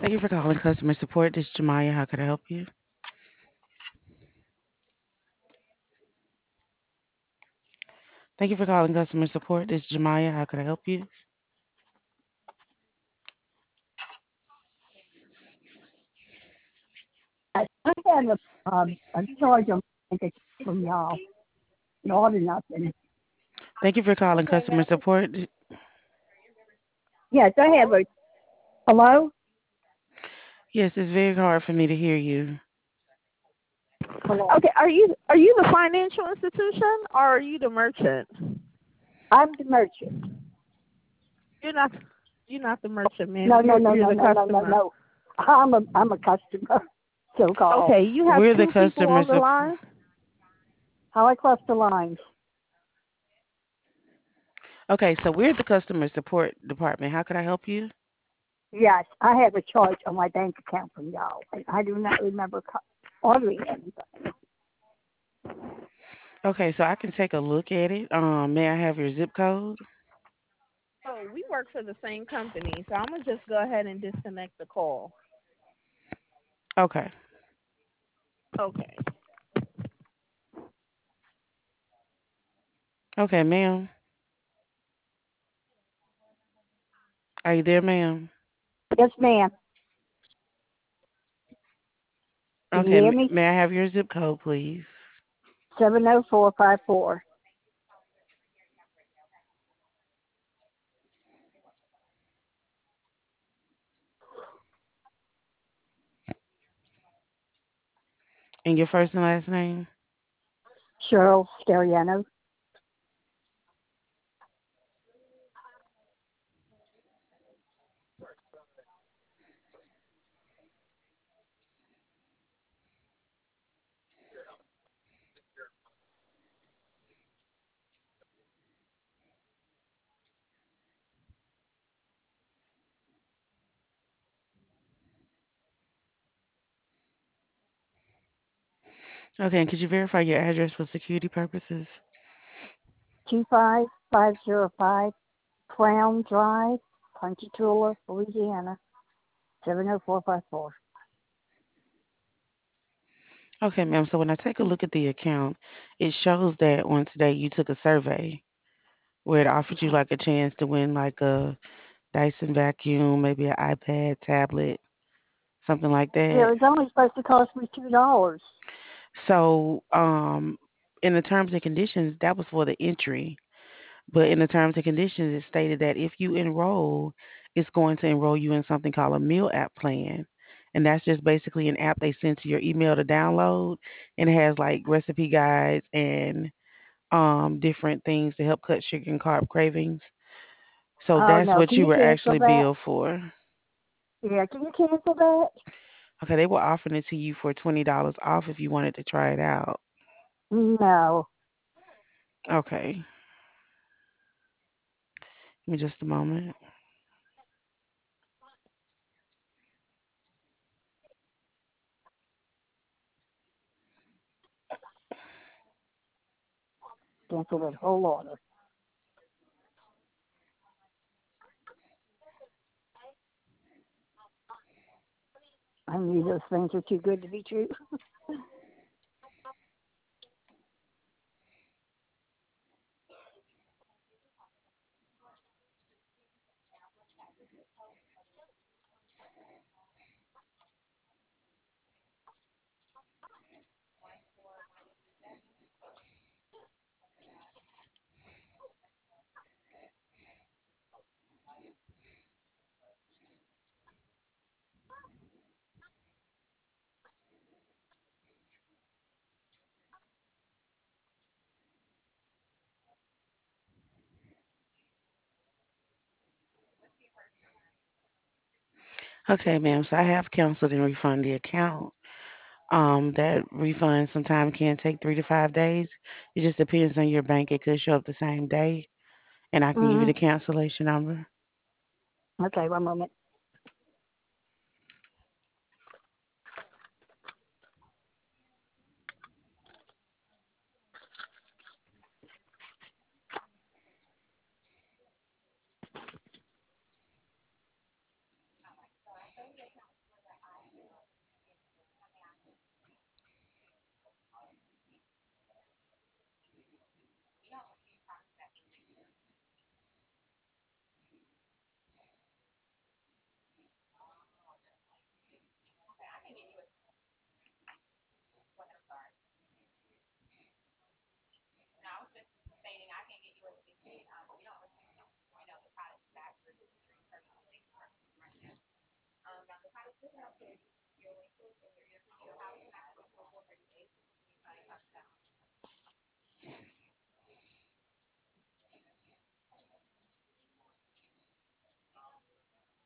Thank you for calling customer support. This is Jemiah. How could I help you? Thank you for calling customer support. This is Jemiah. How could I help you? I had a charge on my from y'all. Not or nothing. Thank you for calling customer support. Yes, I have a hello. Yes, it's very hard for me to hear you. Hello. Okay, are you the financial institution or are you the merchant? I'm the merchant. You're not you're not the merchant, ma'am. No, no, You're no, you're no, the no, no, no, customer. no. I'm a customer, so called. Okay, you have We're the two people customer on the support. line. How I cross the lines. Okay, so we're the customer support department. How could I help you? Yes, I have a charge on my bank account from y'all, and I do not remember ordering anything. Okay, so I can take a look at it. May I have your zip code? Oh, we work for the same company, so I'm gonna just go ahead and disconnect the call. Okay. Okay. Okay, ma'am. Are you there, ma'am? Yes, ma'am. Can you Okay, hear me? may I have your zip code, please? 70454. And your first and last name? Cheryl Scariano. Okay, and could you verify your address for security purposes? 25505 Crown Drive, Ponchatoula, Louisiana, 70454. Okay, ma'am. So when I take a look at the account, it shows that on today you took a survey where it offered you like a chance to win like a Dyson vacuum, maybe an iPad, tablet, something like Yeah, that. it was only supposed to cost me $2. So, in the terms and conditions, that was for the entry. But in the terms and conditions, it stated that if you enroll, it's going to enroll you in something called a meal app plan. And that's just basically an app they send to your email to download. And it has like recipe guides and different things to help cut sugar and carb cravings. So Oh that's no, what can you you were cancel actually that? billed for. Yeah, can you cancel that? Okay, they were offering it to you for $20 off if you wanted to try it out. No. Okay, give me just a moment. Cancel that whole order. I knew those things were too good to be true. Okay, ma'am. So I have canceled and refunded the account. That refund sometimes can take 3 to 5 days. It just depends on your bank. It could show up the same day, and I can give you Hmm. the cancellation number. Okay, one moment.